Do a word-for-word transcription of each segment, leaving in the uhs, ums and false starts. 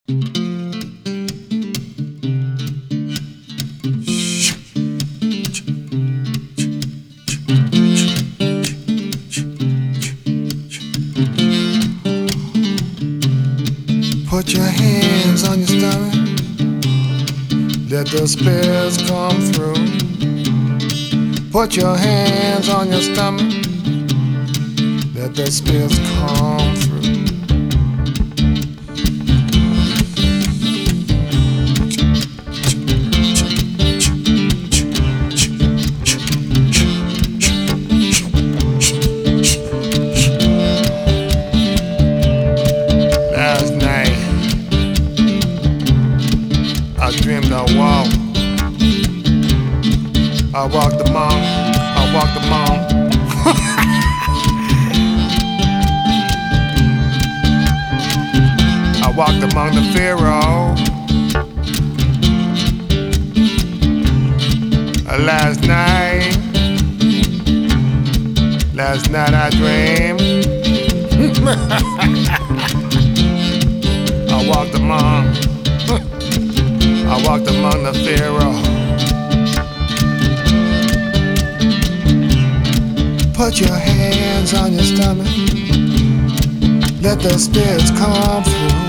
Put your hands on your stomach, let the spirits come through. Put your hands on your stomach, let the spirits come through. Last night I dreamed I walked. I walked among, I walked among. I walked among the Pharaoh. Last night, last night I dreamed. I walked among, I walked among the Pharaoh. Put your hands on your stomach, let the spirits come through.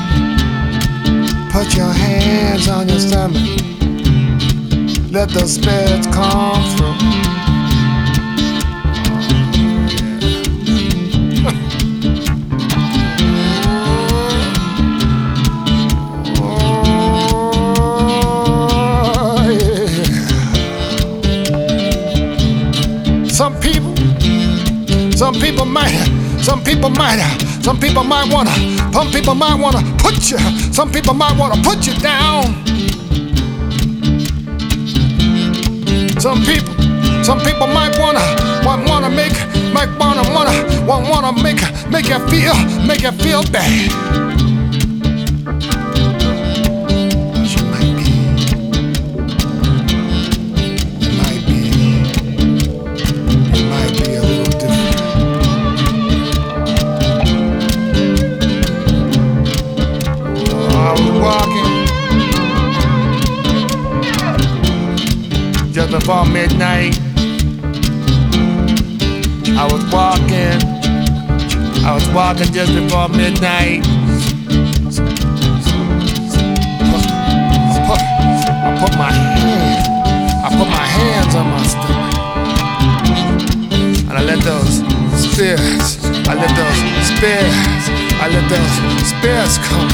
Put your hands on your stomach, let the spirits come through. Oh, yeah. Some people Some people might, some people might, some people might wanna, some people might wanna put you, some people might wanna put you down. Some people, some people might wanna, might wanna make, might wanna, wanna, wanna, wanna make, make you feel, make you feel bad. Just before midnight, I was walking, I was walking just before midnight. I put my hand, I put my hands on my stomach, and I let those spirits, I let those spirits, I let those spirits come